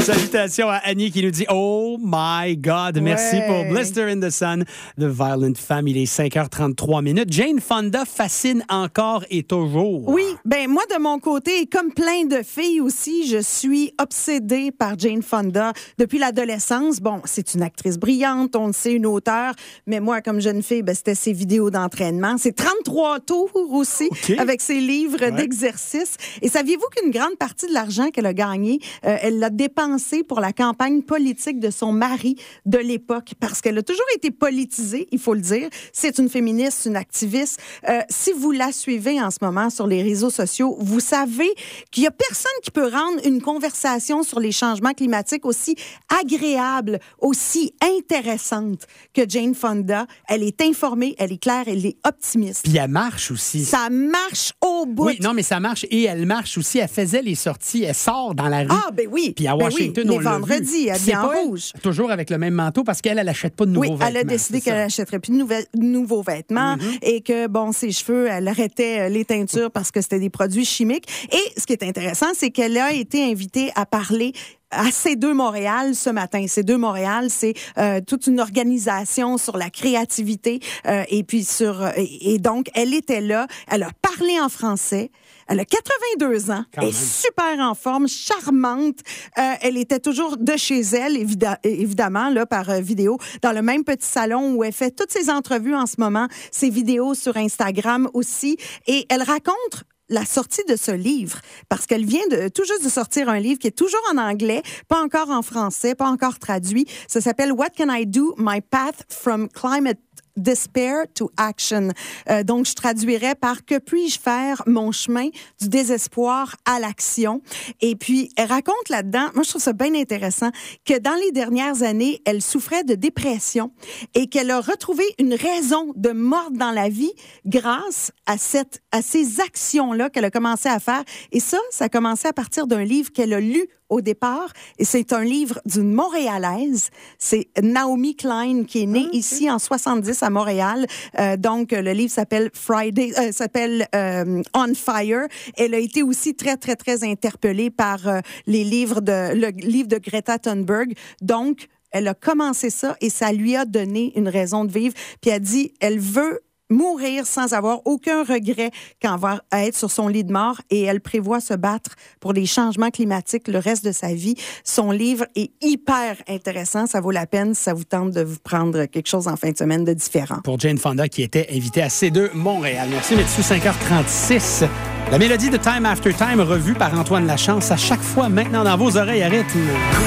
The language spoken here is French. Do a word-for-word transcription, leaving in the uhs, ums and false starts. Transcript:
Salutations à Annie qui nous dit « Oh my God! » Merci ouais. pour Blister in the Sun, The Violent Family, cinq heures trente-trois minutes. Jane Fonda fascine encore et toujours. Oui, ben moi, de mon côté, et comme plein de filles aussi, je suis obsédée par Jane Fonda depuis l'adolescence. Bon, c'est une actrice brillante, on le sait, une auteure, mais moi, comme jeune fille, ben, c'était ses vidéos d'entraînement. C'est trente-trois tours aussi, okay. avec ses livres ouais. d'exercice. Et saviez-vous qu'une grande partie de l'argent qu'elle a gagné, euh, elle l'a dépensé pour la campagne politique de son mari de l'époque, parce qu'elle a toujours été politisée, il faut le dire. C'est une féministe, une activiste. Euh, si vous la suivez en ce moment sur les réseaux sociaux, vous savez qu'il y a personne qui peut rendre une conversation sur les changements climatiques aussi agréable, aussi intéressante que Jane Fonda. Elle est informée, elle est claire, elle est optimiste. Puis elle marche aussi. Ça marche au bout. Oui, non, mais ça marche et elle marche aussi. Elle faisait les sorties, elle sort dans la rue. Ah, ben oui. Puis à ben Washington, oui. on les l'a vendredis, vu. elle est en rouge. Toujours avec le même manteau parce qu'elle, elle n'achète pas de nouveaux oui, vêtements. Oui, elle a décidé qu'elle n'achèterait plus de nouvelles, nouveaux vêtements mm-hmm. et que, bon, ses cheveux, elle arrêtait les teintures parce que c'était des produits chimiques. Et ce qui est intéressant, c'est qu'elle a été invitée à parler à C deux Montréal ce matin. C deux Montréal, c'est euh, toute une organisation sur la créativité euh, et puis sur euh, et, et donc elle était là, elle a parlé en français. Elle a quatre-vingt-deux ans, elle est super en forme, charmante. Euh, elle était toujours de chez elle, évi- évidemment, là, par euh, vidéo, dans le même petit salon où elle fait toutes ses entrevues en ce moment, ses vidéos sur Instagram aussi. Et elle raconte la sortie de ce livre, parce qu'elle vient de tout juste de sortir un livre qui est toujours en anglais, pas encore en français, pas encore traduit. Ça s'appelle « What can I do? My path from climate despair to action ». Euh, donc, je traduirais par « Que puis-je faire? Mon chemin du désespoir à l'action ». Et puis, elle raconte là-dedans, moi je trouve ça bien intéressant, que dans les dernières années, elle souffrait de dépression et qu'elle a retrouvé une raison de mordre dans la vie grâce à, cette, à ces actions-là qu'elle a commencé à faire. Et ça, ça a commencé à partir d'un livre qu'elle a lu au départ, et c'est un livre d'une Montréalaise. C'est Naomi Klein qui est née okay. ici en soixante-dix à Montréal. Euh, donc, le livre s'appelle Friday, euh, s'appelle euh, On Fire. Elle a été aussi très, très, très interpellée par euh, les livres de, le livre de Greta Thunberg. Donc, elle a commencé ça et ça lui a donné une raison de vivre. Puis elle dit, elle veut mourir sans avoir aucun regret quand va être sur son lit de mort et elle prévoit se battre pour les changements climatiques le reste de sa vie. Son livre est hyper intéressant. Ça vaut la peine si ça vous tente de vous prendre quelque chose en fin de semaine de différent. Pour Jane Fonda qui était invitée à C deux Montréal. Merci, Metsu, cinq heures trente-six. La mélodie de Time After Time revue par Antoine Lachance à chaque fois maintenant dans vos oreilles à rythme.